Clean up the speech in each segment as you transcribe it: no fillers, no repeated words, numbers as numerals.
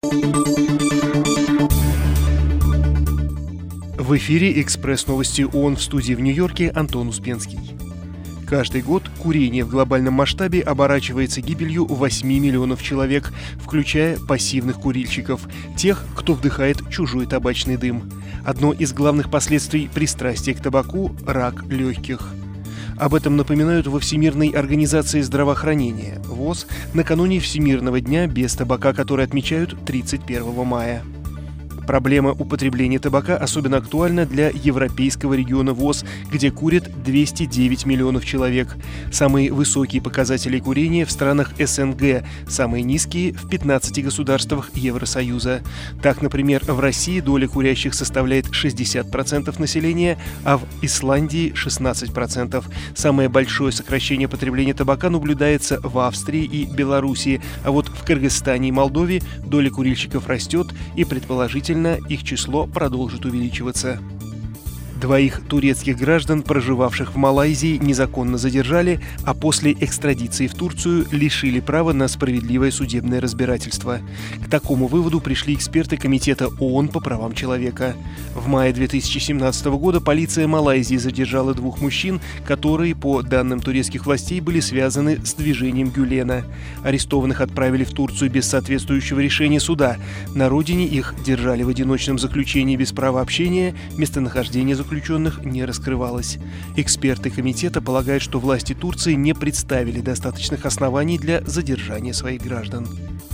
В эфире «Экспресс-новости ООН», в студии в Нью-Йорке Антон Успенский. Каждый год курение в глобальном масштабе оборачивается гибелью 8 миллионов человек, включая пассивных курильщиков, тех, кто вдыхает чужой табачный дым. Одно из главных последствий пристрастия к табаку – рак легких. Об этом напоминают во Всемирной организации здравоохранения ВОЗ накануне Всемирного дня без табака, который отмечают 31 мая. Проблема употребления табака особенно актуальна для европейского региона ВОЗ, где курят 209 миллионов человек. Самые высокие показатели курения в странах СНГ, самые низкие в 15 государствах Евросоюза. Так, например, в России доля курящих составляет 60% населения, а в Исландии 16%. Самое большое сокращение потребления табака наблюдается в Австрии и Белоруссии, а вот в Кыргызстане и Молдове доля курильщиков растет и предположительно их число продолжит увеличиваться. Двоих турецких граждан, проживавших в Малайзии, незаконно задержали, а после экстрадиции в Турцию лишили права на справедливое судебное разбирательство. К такому выводу пришли эксперты Комитета ООН по правам человека. В мае 2017 года полиция Малайзии задержала двух мужчин, которые, по данным турецких властей, были связаны с движением Гюлена. Арестованных отправили в Турцию без соответствующего решения суда. На родине их держали в одиночном заключении без права общения, местонахождение заключенных не раскрывалось. Эксперты комитета полагают, что власти Турции не представили достаточных оснований для задержания своих граждан.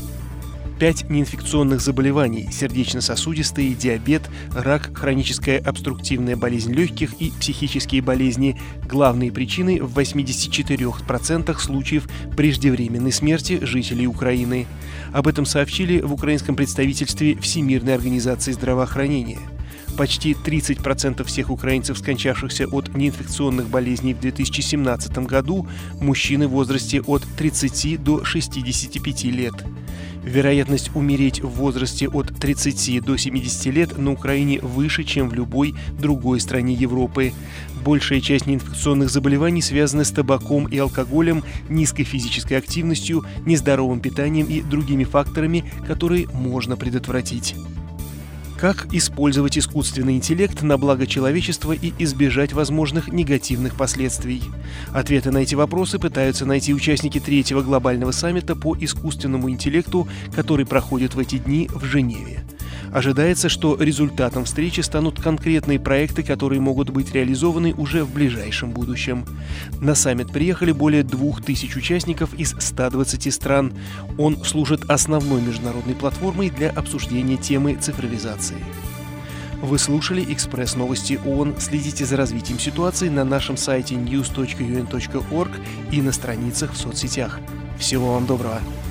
5 неинфекционных заболеваний – сердечно-сосудистый, диабет, рак, хроническая обструктивная болезнь легких и психические болезни – главные причины в 84% случаев преждевременной смерти жителей Украины. Об этом сообщили в украинском представительстве Всемирной организации здравоохранения. Почти 30% всех украинцев, скончавшихся от неинфекционных болезней в 2017 году, мужчины в возрасте от 30 до 65 лет. Вероятность умереть в возрасте от 30 до 70 лет на Украине выше, чем в любой другой стране Европы. Большая часть неинфекционных заболеваний связана с табаком и алкоголем, низкой физической активностью, нездоровым питанием и другими факторами, которые можно предотвратить. Как использовать искусственный интеллект на благо человечества и избежать возможных негативных последствий? Ответы на эти вопросы пытаются найти участники 3-го глобального саммита по искусственному интеллекту, который проходит в эти дни в Женеве. Ожидается, что результатом встречи станут конкретные проекты, которые могут быть реализованы уже в ближайшем будущем. На саммит приехали более 2000 участников из 120 стран. Он служит основной международной платформой для обсуждения темы цифровизации. Вы слушали «Экспресс-новости ООН». Следите за развитием ситуации на нашем сайте news.un.org и на страницах в соцсетях. Всего вам доброго!